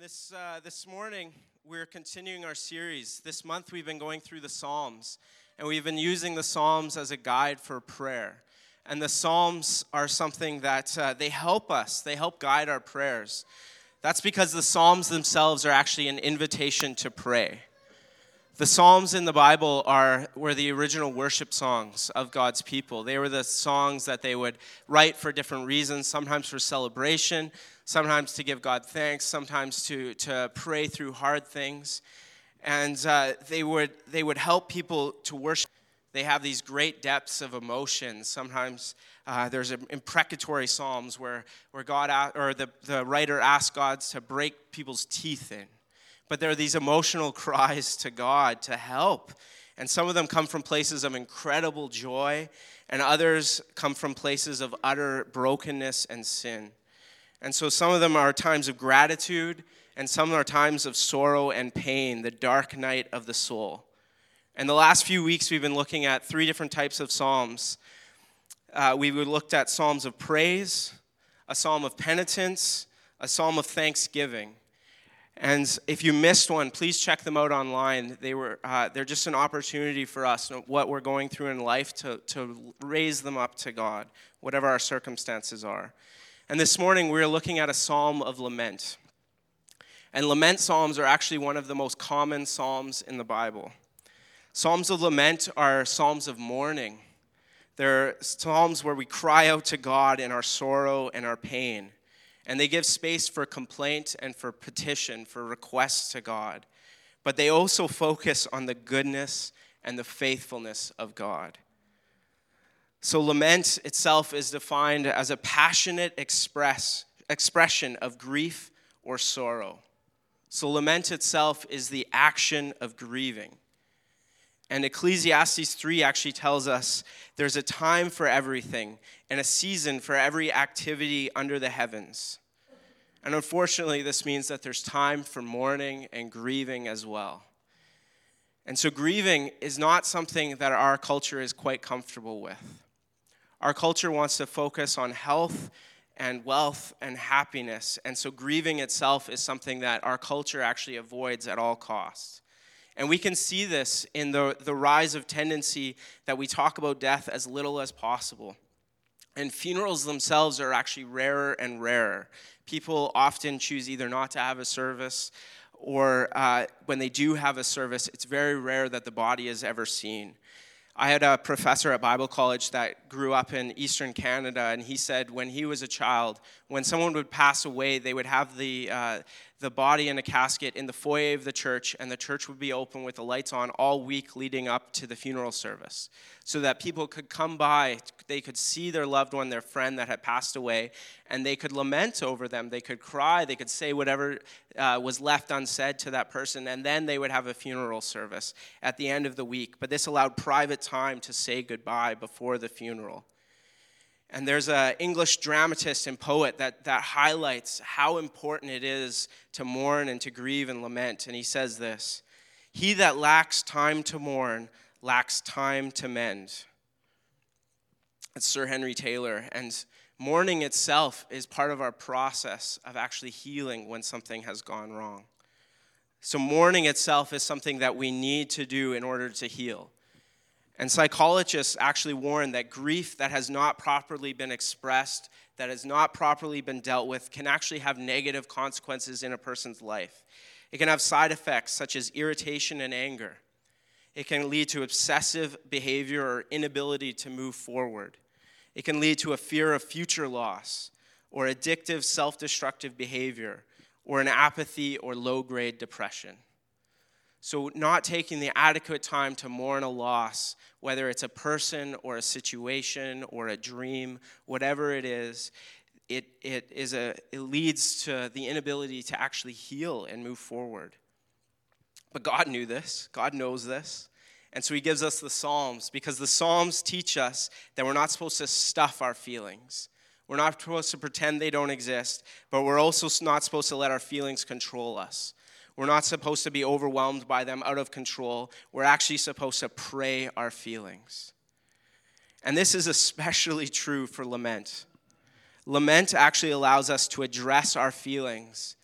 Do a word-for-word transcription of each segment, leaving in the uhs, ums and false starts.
this uh, this morning, we're continuing our series. This month, we've been going through the Psalms, and we've been using the Psalms as a guide for prayer. And the Psalms are something that uh, they help us. They help guide our prayers. That's because the Psalms themselves are actually an invitation to pray. The Psalms in the Bible are were the original worship songs of God's people. They were the songs that they would write for different reasons, sometimes for celebration, sometimes to give God thanks, sometimes to, to pray through hard things. And uh, they would they would help people to worship. They have these great depths of emotion. Sometimes uh, there's imprecatory psalms where, where God or the, the writer asks God to break people's teeth in. But there are these emotional cries to God to help. And some of them come from places of incredible joy, and others come from places of utter brokenness and sin. And so some of them are times of gratitude, and some are times of sorrow and pain, the dark night of the soul. And the last few weeks, we've been looking at three different types of psalms. Uh, we looked at psalms of praise, a psalm of penitence, a psalm of thanksgiving. And if you missed one, please check them out online. They were, uh, they're just an opportunity for us, what we're going through in life, to, to raise them up to God, whatever our circumstances are. And this morning, we're looking at a psalm of lament. And lament psalms are actually one of the most common psalms in the Bible. Psalms of lament are psalms of mourning. They're psalms where we cry out to God in our sorrow and our pain. And they give space for complaint and for petition, for requests to God. But they also focus on the goodness and the faithfulness of God. So lament itself is defined as a passionate express, expression of grief or sorrow. So lament itself is the action of grieving. And Ecclesiastes three actually tells us there's a time for everything and a season for every activity under the heavens. And unfortunately, this means that there's time for mourning and grieving as well. And so grieving is not something that our culture is quite comfortable with. Our culture wants to focus on health and wealth and happiness. And so grieving itself is something that our culture actually avoids at all costs. And we can see this in the, the rise of tendency that we talk about death as little as possible. And funerals themselves are actually rarer and rarer. People often choose either not to have a service, or uh, when they do have a service, it's very rare that the body is ever seen. I had a professor at Bible college that grew up in Eastern Canada, and he said when he was a child, when someone would pass away, they would have the uh, the body in a casket in the foyer of the church, and the church would be open with the lights on all week leading up to the funeral service, so that people could come by, they could see their loved one, their friend that had passed away, and they could lament over them, they could cry, they could say whatever uh, was left unsaid to that person, and then they would have a funeral service at the end of the week. But this allowed private time to say goodbye before the funeral. And there's an English dramatist and poet that, that highlights how important it is to mourn and to grieve and lament. And he says this: "He that lacks time to mourn lacks time to mend." It's Sir Henry Taylor. And mourning itself is part of our process of actually healing when something has gone wrong. So mourning itself is something that we need to do in order to heal. And psychologists actually warn that grief that has not properly been expressed, that has not properly been dealt with, can actually have negative consequences in a person's life. It can have side effects such as irritation and anger. It can lead to obsessive behavior or inability to move forward. It can lead to a fear of future loss, or addictive self-destructive behavior, or an apathy or low-grade depression. So not taking the adequate time to mourn a loss, whether it's a person or a situation or a dream, whatever it is, it it is a it leads to the inability to actually heal and move forward. But God knew this. God knows this. And so he gives us the Psalms, because the Psalms teach us that we're not supposed to stuff our feelings. We're not supposed to pretend they don't exist, but we're also not supposed to let our feelings control us. We're not supposed to be overwhelmed by them out of control. We're actually supposed to pray our feelings. And this is especially true for lament. Lament actually allows us to address our feelings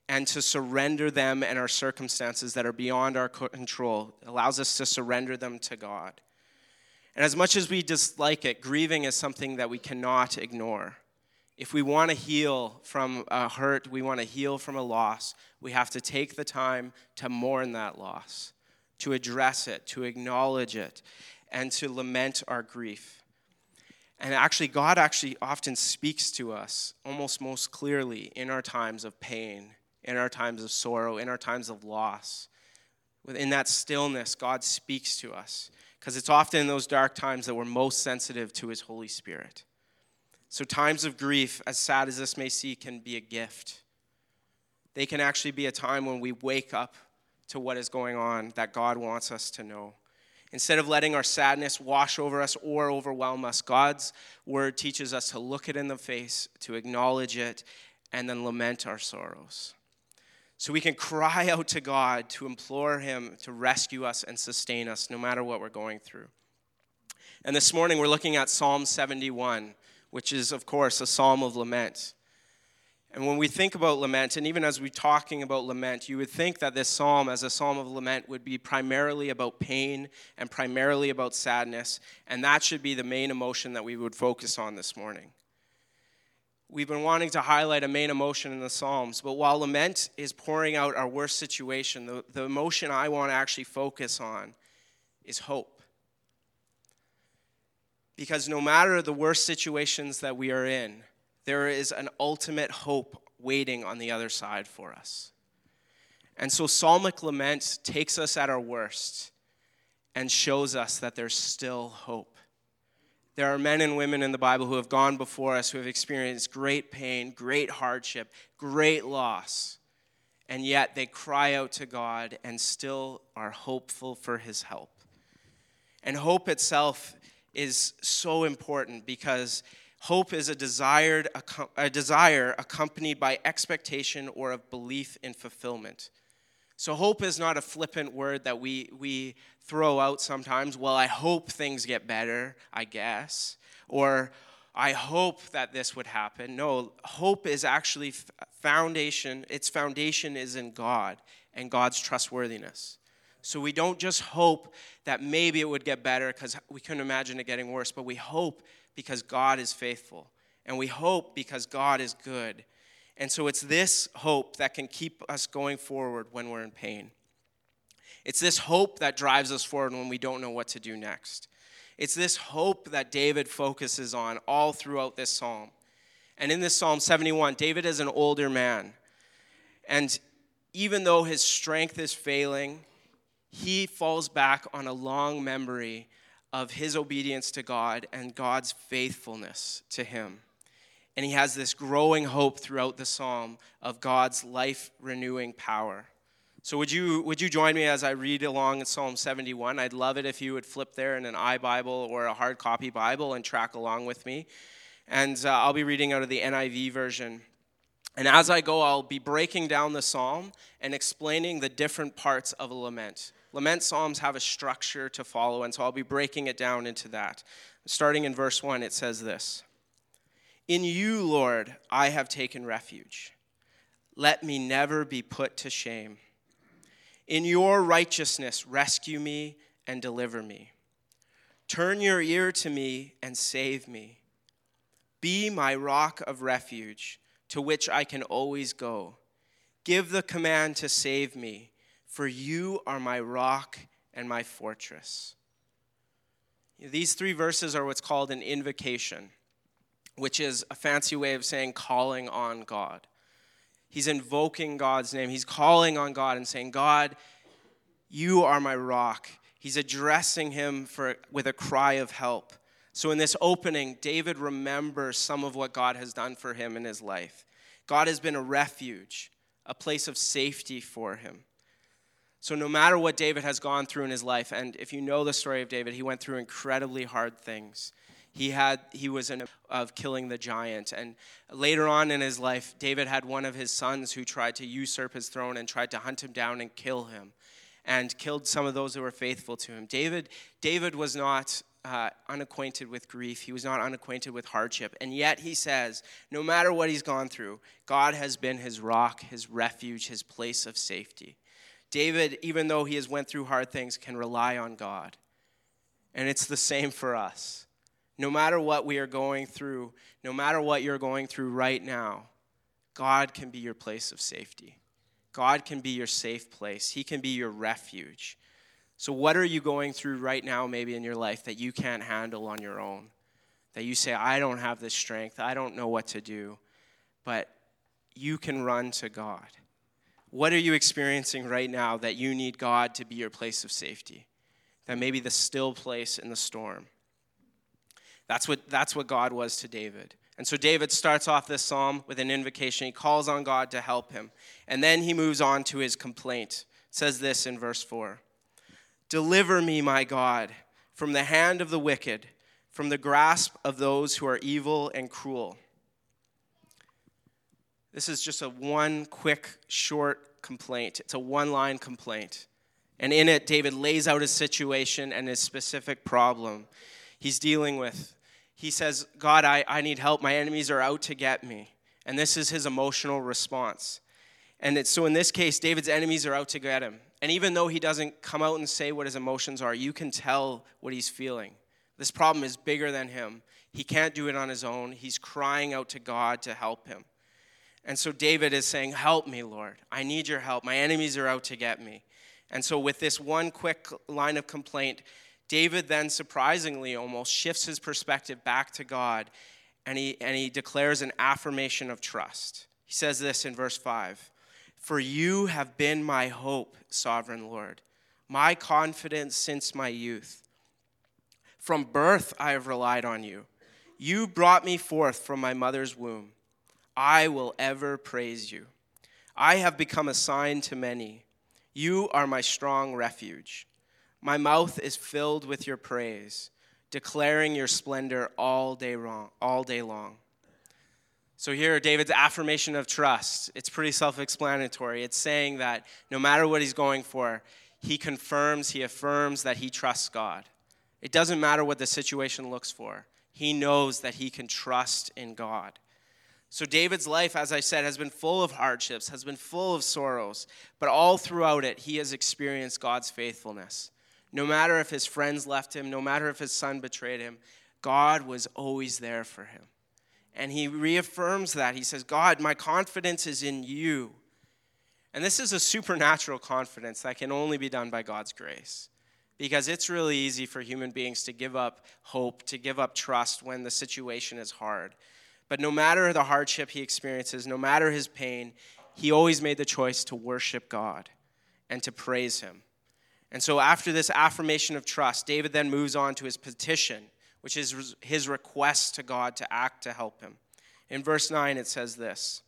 and to surrender them and our circumstances that are beyond our control. It allows us to surrender them to God. And as much as we dislike it, grieving is something that we cannot ignore. If we want to heal from a hurt, we want to heal from a loss, we have to take the time to mourn that loss, to address it, to acknowledge it, and to lament our grief. And actually, God actually often speaks to us almost most clearly in our times of pain, in our times of sorrow, in our times of loss. Within that stillness, God speaks to us, because it's often in those dark times that we're most sensitive to his Holy Spirit. So times of grief, as sad as this may seem, can be a gift. They can actually be a time when we wake up to what is going on that God wants us to know. Instead of letting our sadness wash over us or overwhelm us, God's word teaches us to look it in the face, to acknowledge it, and then lament our sorrows. So we can cry out to God to implore him to rescue us and sustain us no matter what we're going through. And this morning we're looking at Psalm seventy-one, which is, of course, a psalm of lament. And when we think about lament, and even as we're talking about lament, you would think that this psalm, as a psalm of lament, would be primarily about pain and primarily about sadness, and that should be the main emotion that we would focus on this morning. We've been wanting to highlight a main emotion in the Psalms, but while lament is pouring out our worst situation, the, the emotion I want to actually focus on is hope. Because no matter the worst situations that we are in, there is an ultimate hope waiting on the other side for us. And so psalmic lament takes us at our worst and shows us that there's still hope. There are men and women in the Bible who have gone before us, who have experienced great pain, great hardship, great loss, and yet they cry out to God and still are hopeful for his help. And hope itself is so important because hope is a desired a desire accompanied by expectation or of belief in fulfillment. So hope is not a flippant word that we we throw out sometimes. Well, I hope things get better, I guess. Or I hope that this would happen. No, hope is actually foundation. Its foundation is in God and God's trustworthiness. So we don't just hope that maybe it would get better because we couldn't imagine it getting worse, but we hope because God is faithful, and we hope because God is good. And so it's this hope that can keep us going forward when we're in pain. It's this hope that drives us forward when we don't know what to do next. It's this hope that David focuses on all throughout this psalm. And in this Psalm seventy-one, David is an older man. And even though his strength is failing, he falls back on a long memory of his obedience to God and God's faithfulness to him. And he has this growing hope throughout the psalm of God's life-renewing power. So would you would you join me as I read along in Psalm seventy-one? I'd love it if you would flip there in an iBible or a hard copy Bible and track along with me. And uh, I'll be reading out of the N I V version. And as I go, I'll be breaking down the psalm and explaining the different parts of a lament. Lament psalms have a structure to follow, and so I'll be breaking it down into that. Starting in verse one, it says this: "In you, Lord, I have taken refuge. Let me never be put to shame. In your righteousness, rescue me and deliver me. Turn your ear to me and save me. Be my rock of refuge, to which I can always go. Give the command to save me, for you are my rock and my fortress." These three verses are what's called an invocation, which is a fancy way of saying calling on God. He's invoking God's name. He's calling on God and saying, God, you are my rock. He's addressing him for, with a cry of help. So in this opening, David remembers some of what God has done for him in his life. God has been a refuge, a place of safety for him. So no matter what David has gone through in his life, and if you know the story of David, he went through incredibly hard things. He had he was in of killing the giant, and later on in his life, David had one of his sons who tried to usurp his throne and tried to hunt him down and kill him, and killed some of those who were faithful to him. David David was not uh, unacquainted with grief. He was not unacquainted with hardship. And yet he says, no matter what he's gone through, God has been his rock, his refuge, his place of safety. David, even though he has went through hard things, can rely on God. And it's the same for us. No matter what we are going through, no matter what you're going through right now, God can be your place of safety. God can be your safe place. He can be your refuge. So what are you going through right now maybe in your life that you can't handle on your own? That you say, I don't have the strength. I don't know what to do. But you can run to God. What are you experiencing right now that you need God to be your place of safety? That may be the still place in the storm. That's what, that's what God was to David. And so David starts off this psalm with an invocation. He calls on God to help him. And then he moves on to his complaint. It says this in verse four. Deliver me, my God, from the hand of the wicked, from the grasp of those who are evil and cruel. This is just a one quick, short complaint. It's a one-line complaint. And in it, David lays out his situation and his specific problem he's dealing with. He says, God, I, I need help. My enemies are out to get me. And this is his emotional response. And it's, so in this case, David's enemies are out to get him. And even though he doesn't come out and say what his emotions are, you can tell what he's feeling. This problem is bigger than him. He can't do it on his own. He's crying out to God to help him. And so David is saying, help me, Lord. I need your help. My enemies are out to get me. And so with this one quick line of complaint, David then surprisingly almost shifts his perspective back to God, and he, and he declares an affirmation of trust. He says this in verse five, for you have been my hope, sovereign Lord, my confidence since my youth. From birth I have relied on you. You brought me forth from my mother's womb. I will ever praise you. I have become a sign to many. You are my strong refuge. My mouth is filled with your praise, declaring your splendor all day long, all day long. So here, David's affirmation of trust. It's pretty self-explanatory. It's saying that no matter what he's going for, he confirms, he affirms that he trusts God. It doesn't matter what the situation looks for. He knows that he can trust in God. So David's life, as I said, has been full of hardships, has been full of sorrows, but all throughout it, he has experienced God's faithfulness. No matter if his friends left him, no matter if his son betrayed him, God was always there for him. And he reaffirms that. He says, God, my confidence is in you. And this is a supernatural confidence that can only be done by God's grace. Because it's really easy for human beings to give up hope, to give up trust when the situation is hard. But no matter the hardship he experiences, no matter his pain, he always made the choice to worship God and to praise him. And so after this affirmation of trust, David then moves on to his petition, which is his request to God to act to help him. In verse nine, it says this,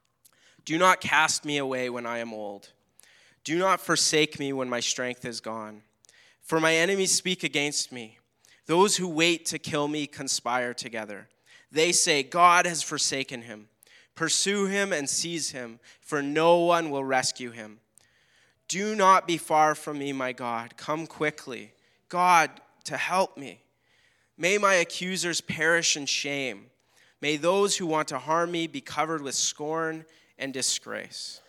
do not cast me away when I am old. Do not forsake me when my strength is gone. For my enemies speak against me. Those who wait to kill me conspire together. They say, God has forsaken him. Pursue him and seize him, for no one will rescue him. Do not be far from me, my God. Come quickly, God, to help me. May my accusers perish in shame. May those who want to harm me be covered with scorn and disgrace.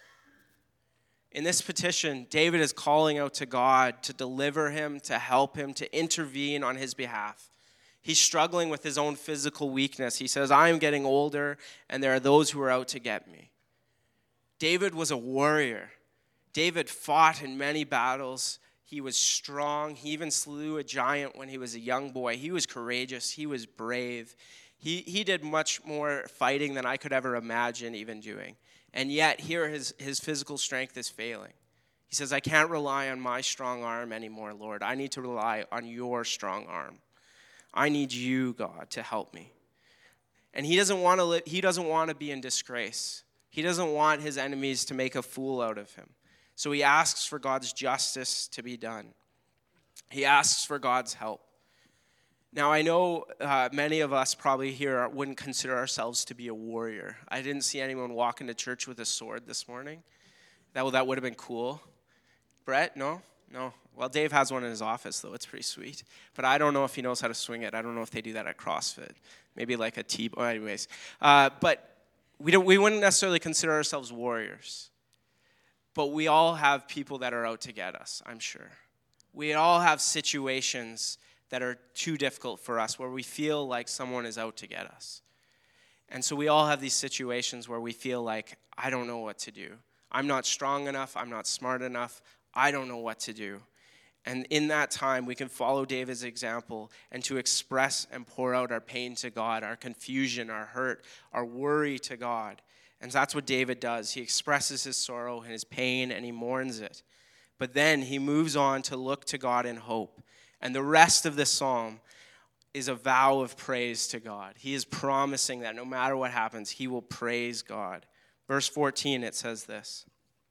In this petition, David is calling out to God to deliver him, to help him, to intervene on his behalf. He's struggling with his own physical weakness. He says, I am getting older, and there are those who are out to get me. David was a warrior. David fought in many battles. He was strong. He even slew a giant when he was a young boy. He was courageous. He was brave. He, he did much more fighting than I could ever imagine even doing. And yet, here his, his physical strength is failing. He says, I can't rely on my strong arm anymore, Lord. I need to rely on your strong arm. I need you, God, to help me. And he doesn't want to li- he doesn't want to be in disgrace. He doesn't want his enemies to make a fool out of him. So he asks for God's justice to be done. He asks for God's help. Now, I know uh, many of us probably here wouldn't consider ourselves to be a warrior. I didn't see anyone walk into church with a sword this morning. That, that would have been cool. Brett, no? No? Well, Dave has one in his office, though. It's pretty sweet. But I don't know if he knows how to swing it. I don't know if they do that at CrossFit. Maybe like a T. Oh, anyways. Uh, but we don't. We wouldn't necessarily consider ourselves warriors. But we all have people that are out to get us, I'm sure. We all have situations that are too difficult for us, where we feel like someone is out to get us. And so we all have these situations where we feel like, I don't know what to do. I'm not strong enough. I'm not smart enough. I don't know what to do. And in that time, we can follow David's example and to express and pour out our pain to God, our confusion, our hurt, our worry to God. And that's what David does. He expresses his sorrow and his pain, and he mourns it. But then he moves on to look to God in hope. And the rest of this psalm is a vow of praise to God. He is promising that no matter what happens, he will praise God. Verse fourteen, it says this: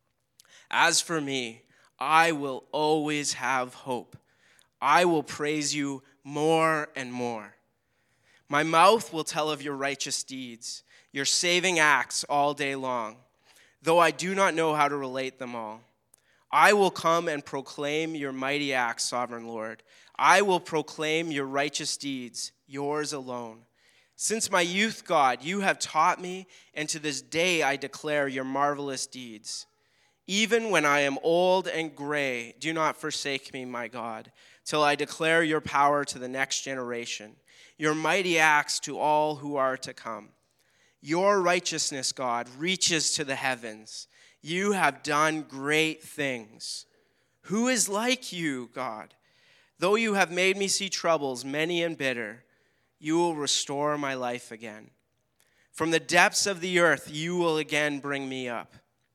"As for me, I will always have hope. I will praise you more and more. My mouth will tell of your righteous deeds, your saving acts all day long, though I do not know how to relate them all. I will come and proclaim your mighty acts, sovereign Lord. I will proclaim your righteous deeds, yours alone. Since my youth, God, you have taught me, and to this day I declare your marvelous deeds. Even when I am old and gray, do not forsake me, my God, till I declare your power to the next generation, your mighty acts to all who are to come. Your righteousness, God, reaches to the heavens. You have done great things. Who is like you, God? Though you have made me see troubles, many and bitter, you will restore my life again. From the depths of the earth, you will again bring me up.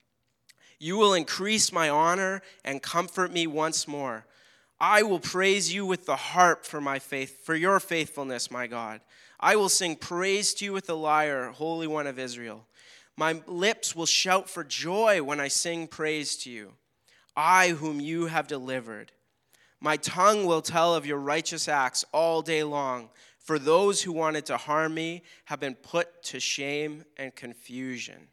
You will increase my honor and comfort me once more. I will praise you with the harp for my faith, for your faithfulness, my God. I will sing praise to you with the lyre, Holy One of Israel. My lips will shout for joy when I sing praise to you, I whom you have delivered. My tongue will tell of your righteous acts all day long, for those who wanted to harm me have been put to shame and confusion."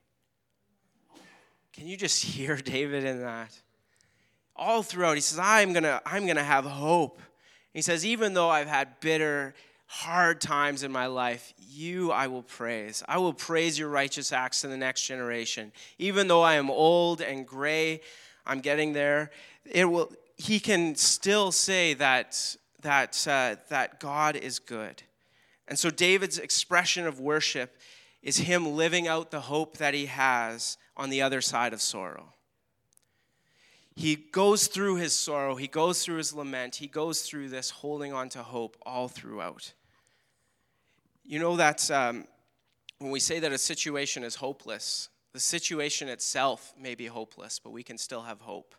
Can you just hear David in that? All throughout, he says, I'm going to I'm gonna have hope. He says, even though I've had bitter, hard times in my life, you I will praise. I will praise your righteous acts to the next generation. Even though I am old and gray, I'm getting there. It will. He can still say that, that, uh, that God is good. And so David's expression of worship is him living out the hope that he has on the other side of sorrow. He goes through his sorrow, he goes through his lament, he goes through this holding on to hope all throughout. You know that um, when we say that a situation is hopeless, the situation itself may be hopeless, but we can still have hope.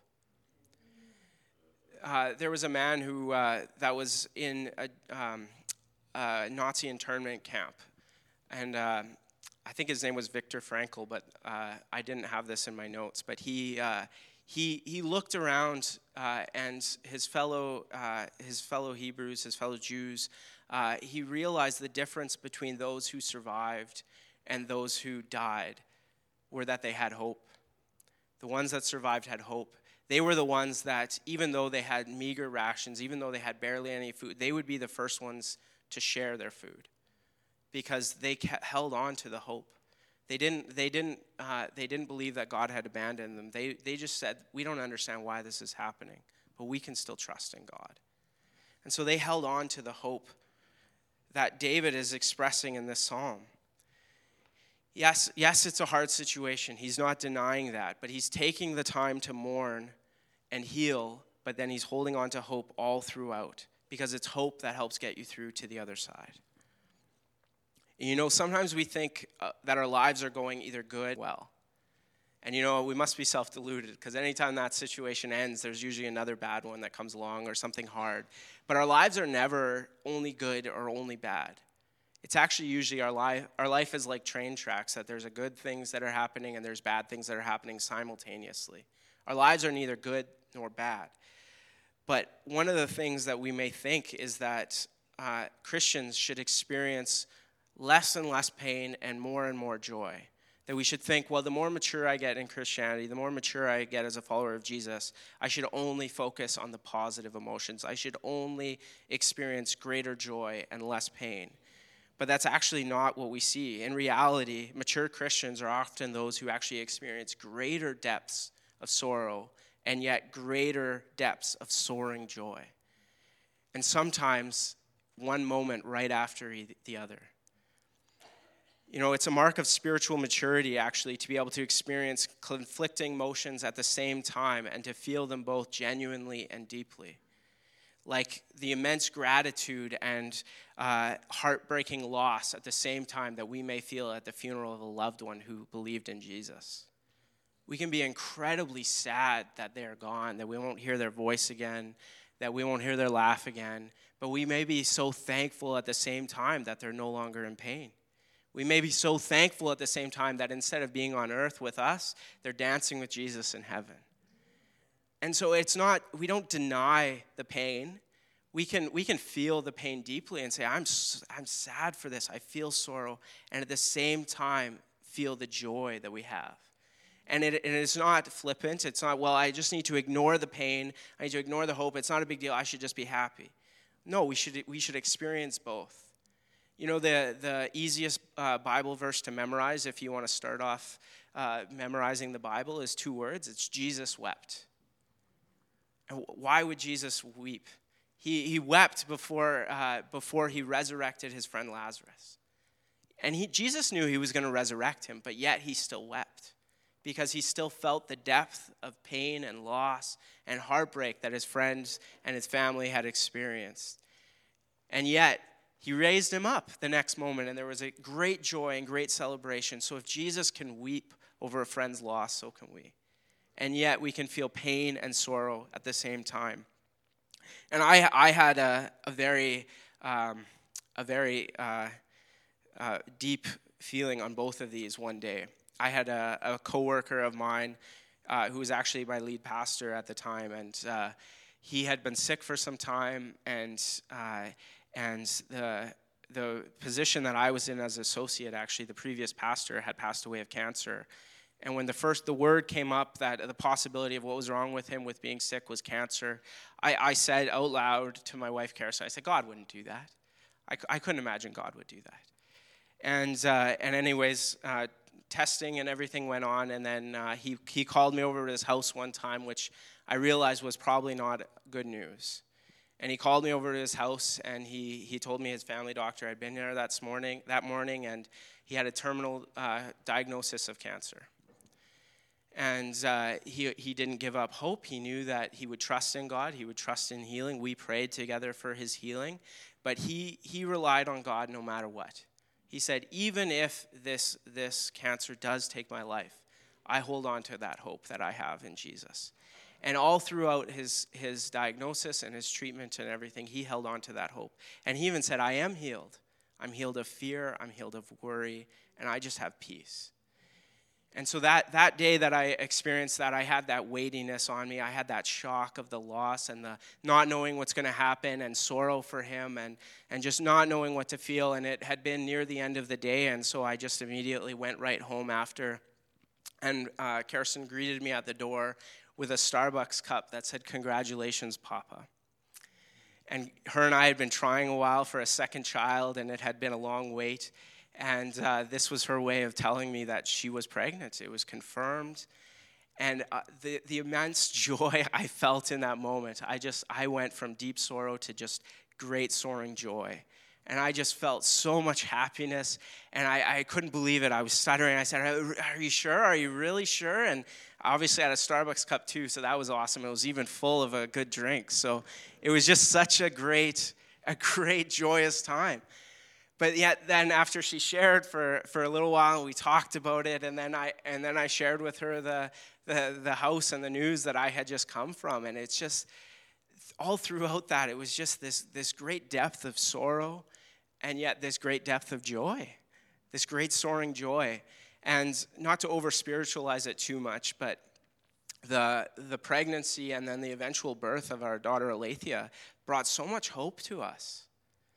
Uh, there was a man who uh, that was in a um, uh, Nazi internment camp, and uh, I think his name was Viktor Frankl, but uh, I didn't have this in my notes. But he uh, he he looked around, uh, and his fellow uh, his fellow Hebrews, his fellow Jews, uh, he realized the difference between those who survived and those who died were that they had hope. The ones that survived had hope. They were the ones that, even though they had meager rations, even though they had barely any food, they would be the first ones to share their food because they held on to the hope. They didn't. They didn't. Uh, they didn't believe that God had abandoned them. They. They just said, "We don't understand why this is happening, but we can still trust in God." And so they held on to the hope that David is expressing in this psalm. Yes, yes, it's a hard situation. He's not denying that, but he's taking the time to mourn and heal, but then he's holding on to hope all throughout because it's hope that helps get you through to the other side. And you know, sometimes we think uh, that our lives are going either good or well. And you know, we must be self-deluded because anytime that situation ends, there's usually another bad one that comes along or something hard. But our lives are never only good or only bad. It's actually usually our life, our life is like train tracks, that there's a good things that are happening and there's bad things that are happening simultaneously. Our lives are neither good nor bad. But one of the things that we may think is that uh, Christians should experience less and less pain and more and more joy. That we should think, well, the more mature I get in Christianity, the more mature I get as a follower of Jesus, I should only focus on the positive emotions. I should only experience greater joy and less pain. But that's actually not what we see. In reality, mature Christians are often those who actually experience greater depths of sorrow and yet greater depths of soaring joy. And sometimes one moment right after the other. You know, it's a mark of spiritual maturity, actually, to be able to experience conflicting emotions at the same time and to feel them both genuinely and deeply. Like the immense gratitude and uh, heartbreaking loss at the same time that we may feel at the funeral of a loved one who believed in Jesus. We can be incredibly sad that they're gone, that we won't hear their voice again, that we won't hear their laugh again, but we may be so thankful at the same time that they're no longer in pain. We may be so thankful at the same time that instead of being on earth with us, they're dancing with Jesus in heaven. And so it's not, we don't deny the pain. We can we can feel the pain deeply and say, I'm I'm sad for this. I feel sorrow. And at the same time, feel the joy that we have. And it, and it's not flippant. It's not, well, I just need to ignore the pain. I need to ignore the hope. It's not a big deal. I should just be happy. No, we should we should experience both. You know, the, the easiest uh, Bible verse to memorize, if you want to start off uh, memorizing the Bible, is two words. It's Jesus wept. And why would Jesus weep? He he wept before uh, before he resurrected his friend Lazarus. And he, Jesus knew he was going to resurrect him, but yet he still wept because he still felt the depth of pain and loss and heartbreak that his friends and his family had experienced. And yet, he raised him up the next moment, and there was a great joy and great celebration. So if Jesus can weep over a friend's loss, so can we. And yet we can feel pain and sorrow at the same time. And I I had a, a very um, a very uh, uh, deep feeling on both of these one day. I had a, a coworker of mine uh, who was actually my lead pastor at the time, and uh, he had been sick for some time, and uh, And the the position that I was in as associate, actually, the previous pastor had passed away of cancer. And when the first the word came up that the possibility of what was wrong with him with being sick was cancer, I, I said out loud to my wife, Carissa, I said, God wouldn't do that. I, I couldn't imagine God would do that. And uh, and anyways, uh, testing and everything went on, and then uh, he he called me over to his house one time, which I realized was probably not good news. And he called me over to his house, and he, he told me his family doctor had been there that morning, that morning, and he had a terminal uh, diagnosis of cancer. And uh, he he didn't give up hope. He knew that he would trust in God. He would trust in healing. We prayed together for his healing. But he he relied on God no matter what. He said, even if this this cancer does take my life, I hold on to that hope that I have in Jesus. And all throughout his, his diagnosis and his treatment and everything, he held on to that hope. And he even said, I am healed. I'm healed of fear. I'm healed of worry. And I just have peace. And so that, that day that I experienced that, I had that weightiness on me. I had that shock of the loss and the not knowing what's going to happen and sorrow for him and, and just not knowing what to feel. And it had been near the end of the day. And so I just immediately went right home after. And uh, Kirsten greeted me at the door with a Starbucks cup that said, congratulations, Papa. And her and I had been trying a while for a second child, and it had been a long wait. And uh, this was her way of telling me that she was pregnant. It was confirmed. And uh, the, the immense joy I felt in that moment, I just, I went from deep sorrow to just great soaring joy. And I just felt so much happiness, and I, I couldn't believe it. I was stuttering. I said, are you sure? Are you really sure? And obviously I had a Starbucks cup too, so that was awesome. It was even full of a good drink. So it was just such a great, a great, joyous time. But yet then after she shared for, for a little while, we talked about it, and then I and then I shared with her the, the, the house and the news that I had just come from. And it's just, all throughout that, it was just this, this great depth of sorrow, and yet this great depth of joy, this great soaring joy. And not to over-spiritualize it too much, but the the pregnancy and then the eventual birth of our daughter Alethea brought so much hope to us.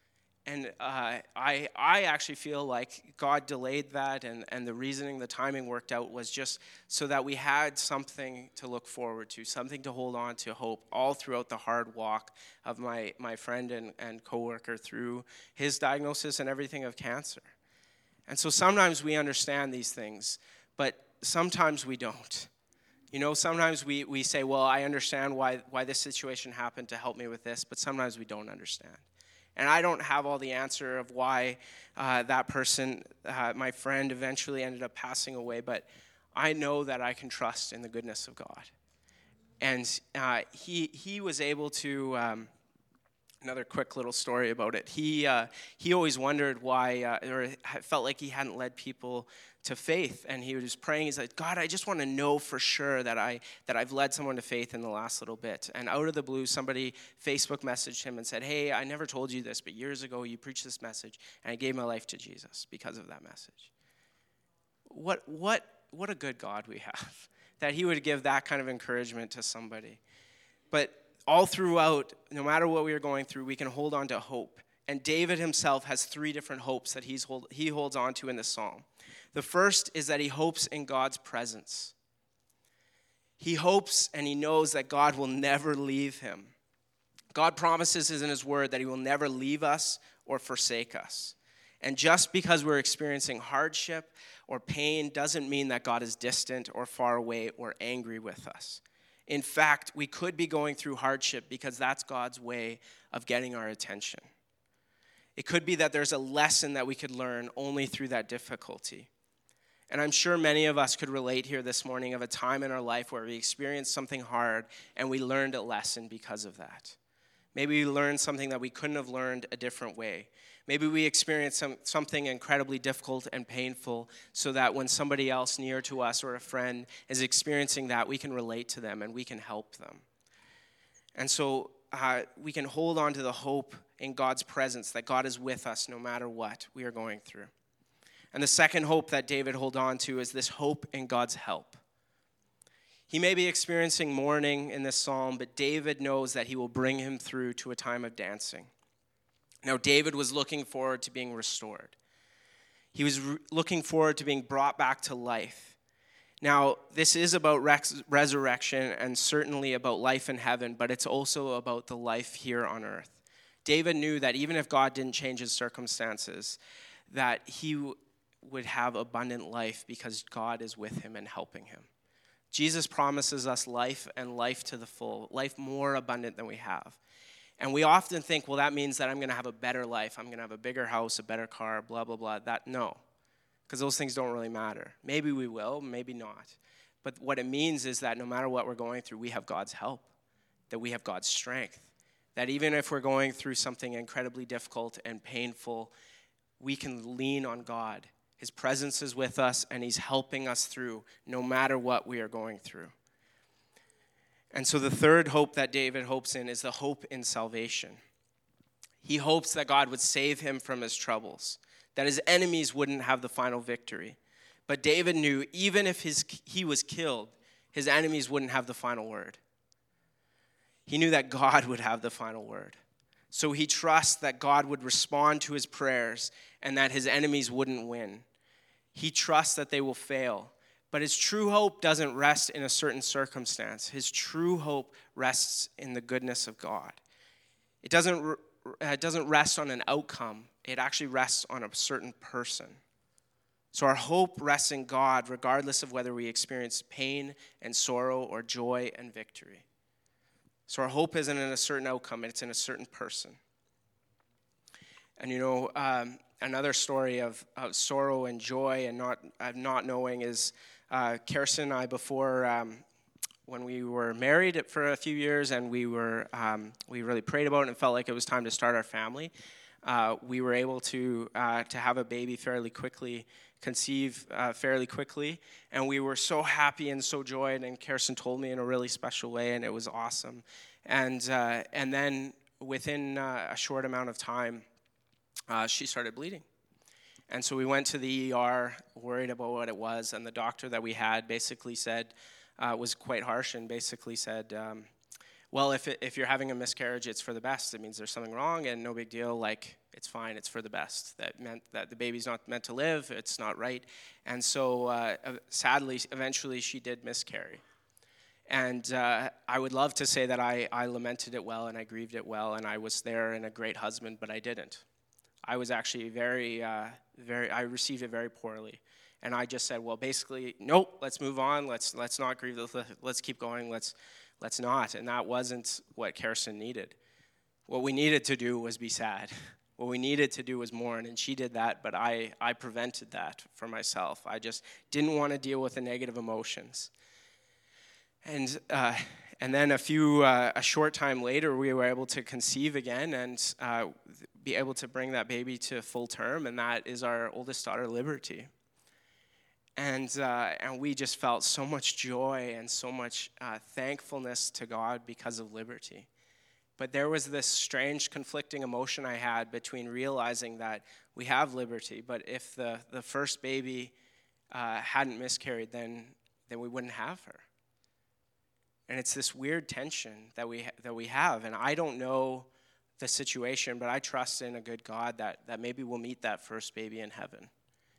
And uh, I I actually feel like God delayed that, and, and the reasoning, the timing worked out was just so that we had something to look forward to, something to hold on to, hope, all throughout the hard walk of my, my friend and, and coworker through his diagnosis and everything of cancer. And so sometimes we understand these things, but sometimes we don't. You know, sometimes we, we say, well, I understand why, why this situation happened to help me with this, but sometimes we don't understand. And I don't have all the answer of why uh, that person, uh, my friend, eventually ended up passing away, but I know that I can trust in the goodness of God. And uh, he he was able to, um, another quick little story about it, he uh, he always wondered why, uh, or felt like he hadn't led people to faith, and he was praying. He's like, God, I just want to know for sure that I that I've led someone to faith in the last little bit. And out of the blue, somebody Facebook messaged him and said, hey, I never told you this, but years ago you preached this message, and I gave my life to Jesus because of that message. What what what a good God we have, that he would give that kind of encouragement to somebody. But all throughout, no matter what we are going through, we can hold on to hope. And David himself has three different hopes that he's hold, he holds on to in this psalm. The first is that he hopes in God's presence. He hopes and he knows that God will never leave him. God promises in his word that he will never leave us or forsake us. And just because we're experiencing hardship or pain doesn't mean that God is distant or far away or angry with us. In fact, we could be going through hardship because that's God's way of getting our attention. It could be that there's a lesson that we could learn only through that difficulty. And I'm sure many of us could relate here this morning of a time in our life where we experienced something hard and we learned a lesson because of that. Maybe we learned something that we couldn't have learned a different way. Maybe we experienced some, something incredibly difficult and painful so that when somebody else near to us or a friend is experiencing that, we can relate to them and we can help them. And so uh, we can hold on to the hope in God's presence, that God is with us no matter what we are going through. And the second hope that David holds on to is this hope in God's help. He may be experiencing mourning in this psalm, but David knows that he will bring him through to a time of dancing. Now, David was looking forward to being restored. He was re- looking forward to being brought back to life. Now, this is about res- resurrection and certainly about life in heaven, but it's also about the life here on earth. David knew that even if God didn't change his circumstances, that he w- would have abundant life because God is with him and helping him. Jesus promises us life and life to the full, life more abundant than we have. And we often think, well, that means that I'm going to have a better life. I'm going to have a bigger house, a better car, blah, blah, blah. That, no, because those things don't really matter. Maybe we will, maybe not. But what it means is that no matter what we're going through, we have God's help, that we have God's strength, that even if we're going through something incredibly difficult and painful, we can lean on God. His presence is with us, and he's helping us through no matter what we are going through. And so the third hope that David hopes in is the hope in salvation. He hopes that God would save him from his troubles, that his enemies wouldn't have the final victory. But David knew even if his, he was killed, his enemies wouldn't have the final word. He knew that God would have the final word. So he trusts that God would respond to his prayers and that his enemies wouldn't win. He trusts that they will fail. But his true hope doesn't rest in a certain circumstance. His true hope rests in the goodness of God. It doesn't, it doesn't rest on an outcome. It actually rests on a certain person. So our hope rests in God regardless of whether we experience pain and sorrow or joy and victory. So our hope isn't in a certain outcome, it's in a certain person. And you know, um, another story of, of sorrow and joy and not, of not knowing is uh, Kirsten and I before, um, when we were married for a few years and we were um, we really prayed about it and felt like it was time to start our family, uh, we were able to uh, to have a baby fairly quickly, conceive uh, fairly quickly, and we were so happy and so joyed, and Kirsten told me in a really special way, and it was awesome. And uh, and then within uh, a short amount of time, uh, she started bleeding. And so we went to the E R, worried about what it was, and the doctor that we had basically said, uh, was quite harsh and basically said, um, well, if it, if you're having a miscarriage, it's for the best. It means there's something wrong, and no big deal. Like, it's fine. It's for the best. That meant that the baby's not meant to live. It's not right. And so, uh, sadly, eventually, she did miscarry. And uh, I would love to say that I, I lamented it well and I grieved it well and I was there and a great husband, but I didn't. I was actually very, uh, very. I received it very poorly. And I just said, well, basically, nope. Let's move on. Let's let's not grieve. Let's keep going. Let's. Let's not. And that wasn't what Kirsten needed. What we needed to do was be sad. What we needed to do was mourn, and she did that, but I, I prevented that for myself. I just didn't want to deal with the negative emotions. And uh, and then a few, uh, a short time later, we were able to conceive again and uh, be able to bring that baby to full term, and that is our oldest daughter, Liberty. And uh, and we just felt so much joy and so much uh, thankfulness to God because of Liberty. But there was this strange conflicting emotion I had between realizing that we have Liberty, but if the, the first baby uh, hadn't miscarried, then then we wouldn't have her. And it's this weird tension that we ha- that we have. And I don't know the situation, but I trust in a good God that that maybe we'll meet that first baby in heaven.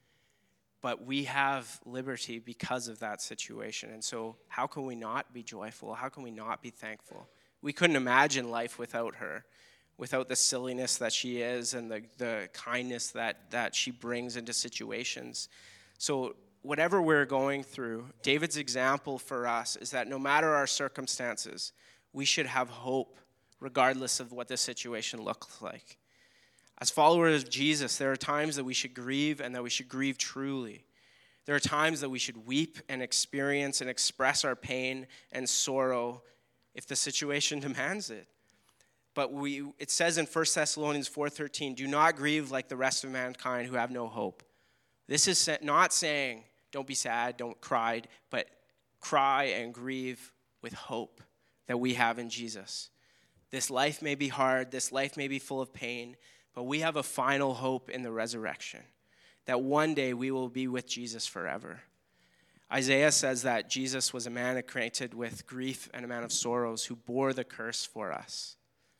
But we have Liberty because of that situation. And so how can we not be joyful? How can we not be thankful? We couldn't imagine life without her, without the silliness that she is and the, the kindness that, that she brings into situations. So whatever we're going through, David's example for us is that no matter our circumstances, we should have hope regardless of what the situation looks like. As followers of Jesus, there are times that we should grieve and that we should grieve truly. There are times that we should weep and experience and express our pain and sorrow if the situation demands it. But we, it says in First Thessalonians four thirteen, do not grieve like the rest of mankind who have no hope. This is not saying don't be sad, don't cry, but cry and grieve with hope that we have in Jesus. This life may be hard, this life may be full of pain, but we have a final hope in the resurrection, that one day we will be with Jesus forever. Isaiah says that Jesus was a man acquainted with grief and a man of sorrows who bore the curse for us.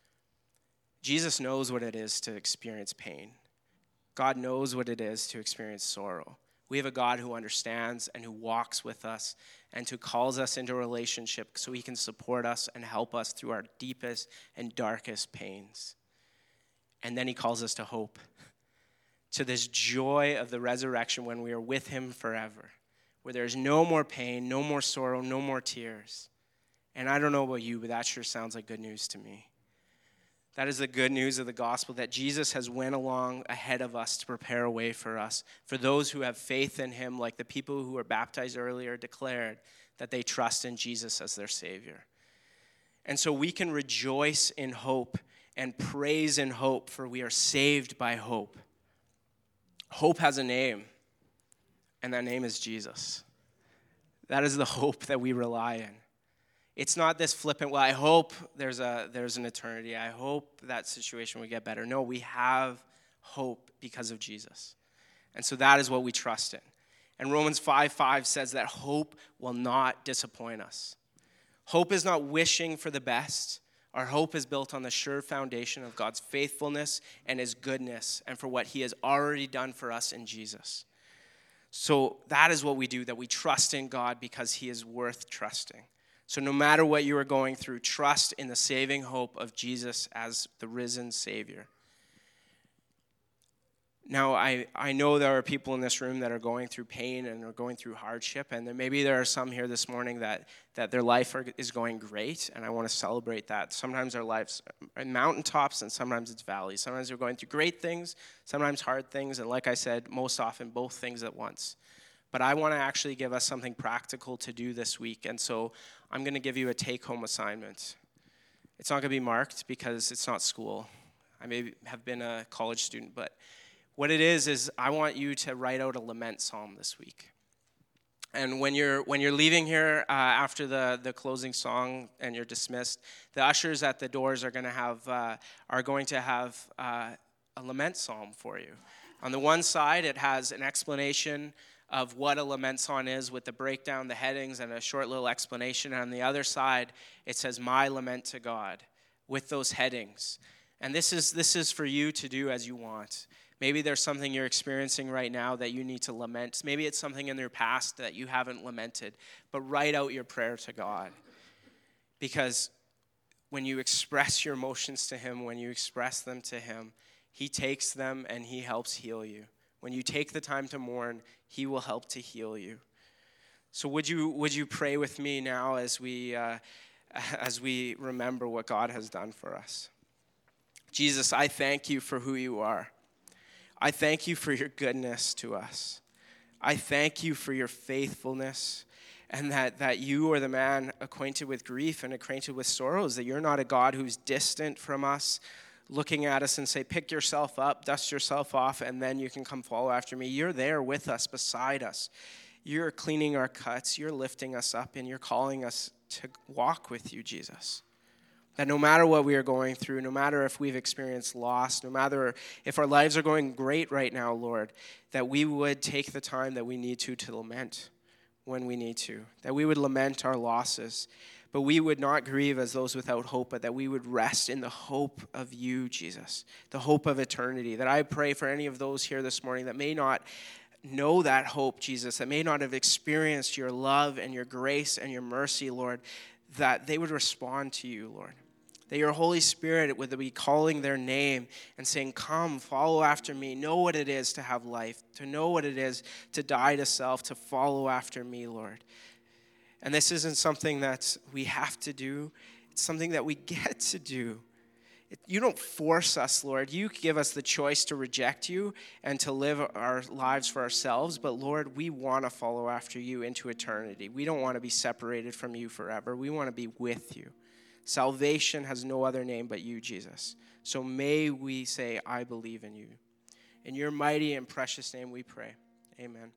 Jesus knows what it is to experience pain. God knows what it is to experience sorrow. We have a God who understands and who walks with us and who calls us into a relationship so he can support us and help us through our deepest and darkest pains. And then he calls us to hope, to this joy of the resurrection when we are with him forever, where there's no more pain, no more sorrow, no more tears. And I don't know about you, but that sure sounds like good news to me. That is the good news of the gospel, that Jesus has went along ahead of us to prepare a way for us, for those who have faith in him, like the people who were baptized earlier declared that they trust in Jesus as their Savior. And so we can rejoice in hope and praise in hope, for we are saved by hope. Hope has a name, and that name is Jesus. That is the hope that we rely in. It's not this flippant, well, I hope there's a there's an eternity. I hope that situation will get better. No, we have hope because of Jesus. And so that is what we trust in. And Romans five five says that hope will not disappoint us. Hope is not wishing for the best. Our hope is built on the sure foundation of God's faithfulness and his goodness and for what he has already done for us in Jesus. So that is what we do, that we trust in God because he is worth trusting. So no matter what you are going through, trust in the saving hope of Jesus as the risen Savior. Now, I, I know there are people in this room that are going through pain and are going through hardship, and there, maybe there are some here this morning that, that their life are, is going great, and I want to celebrate that. Sometimes our lives are mountaintops, and sometimes it's valleys. Sometimes we're going through great things, sometimes hard things, and like I said, most often both things at once. But I want to actually give us something practical to do this week, and so I'm going to give you a take-home assignment. It's not going to be marked because it's not school. I may have been a college student, but what it is is I want you to write out a lament psalm this week. And when you're when you're leaving here uh, after the, the closing song and you're dismissed, the ushers at the doors are going to have uh, are going to have uh, a lament psalm for you. On the one side, it has an explanation of what a lament song is with the breakdown, the headings, and a short little explanation. And on the other side, it says, My Lament to God, with those headings. And this is this is for you to do as you want. Maybe there's something you're experiencing right now that you need to lament. Maybe it's something in your past that you haven't lamented. But write out your prayer to God. Because when you express your emotions to him, when you express them to him, he takes them and he helps heal you. When you take the time to mourn, he will help to heal you. So would you would you pray with me now as we uh, as we remember what God has done for us? Jesus, I thank you for who you are. I thank you for your goodness to us. I thank you for your faithfulness, and that, that you are the man acquainted with grief and acquainted with sorrows, that you're not a God who's distant from us, looking at us and say, pick yourself up, dust yourself off, and then you can come follow after me. You're there with us, beside us. You're cleaning our cuts. You're lifting us up, and you're calling us to walk with you, Jesus. That no matter what we are going through, no matter if we've experienced loss, no matter if our lives are going great right now, Lord, that we would take the time that we need to to lament when we need to, that we would lament our losses, but we would not grieve as those without hope, but that we would rest in the hope of you, Jesus, the hope of eternity. That I pray for any of those here this morning that may not know that hope, Jesus, that may not have experienced your love and your grace and your mercy, Lord, that they would respond to you, Lord. That your Holy Spirit would be calling their name and saying, come, follow after me. Know what it is to have life, to know what it is to die to self, to follow after me, Lord. And this isn't something that we have to do. It's something that we get to do. It, you don't force us, Lord. You give us the choice to reject you and to live our lives for ourselves. But, Lord, we want to follow after you into eternity. We don't want to be separated from you forever. We want to be with you. Salvation has no other name but you, Jesus. So may we say, I believe in you. In your mighty and precious name we pray. Amen.